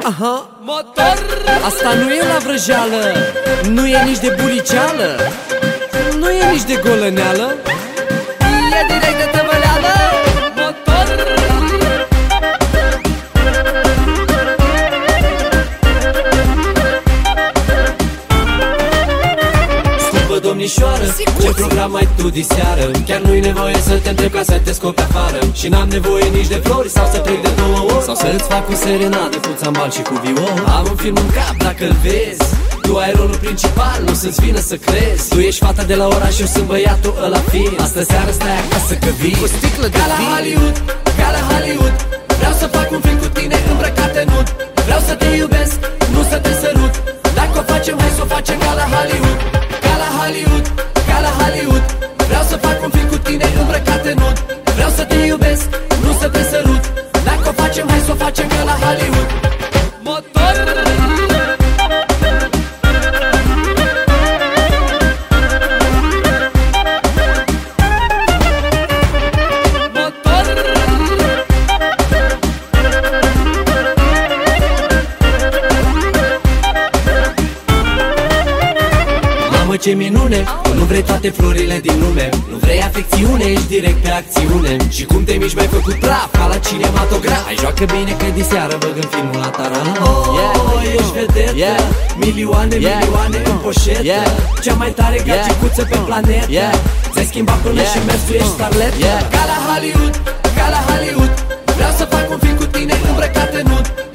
Aha, motor. Asta nu e la vrăjeală, nu e nici de buriceală, nu e nici de golăneală, e direct de tăvăleală. Motor. Scumpă domnișoară, ce program ai tu diseară? Chiar nu-i nevoie să te întreb ca să te scopi afară. Și n-am nevoie nici de flori sau să plec de 2 ori, sau să-ți fac o serenadă cu țambal și cu viol. Am un film în cap dacă-l vezi, tu ai rolul principal, nu să-ți vină să crezi. Tu ești fata de la oraș, eu sunt băiatul ăla fin. Astă seară stai acasă că vii cu sticlă de vin. Ca la Hollywood, ca la Hollywood, vreau să fac un film cu tine îmbrăcat în nud. Vreau să te iubesc, nu să te sărut. Dacă o facem, hai să o facem ca la Hollywood. Ca la Hollywood, ca la Hollywood, vreau să fac un film cu tine îmbrăcat în nud. Vreau să te iubesc, nu să te sărut. Dacă o facem, hai să o facem ca la Hollywood. Motor. Ce minune, nu vrei toate florile din lume, nu vrei afecțiune, ești direct pe acțiune. Și cum te miști mai făcut praf, ca la cinematograf. Ai joacă bine că diseară băg în filmul la taran. Ești vedetă, milioane, milioane în poșetă, cea mai tare gagicuță pe planetă. Ți-ai schimbat până și mersul, ești starletă. Ca la Hollywood, ca la Hollywood, vreau să fac un film cu tine îmbrăcat în nud.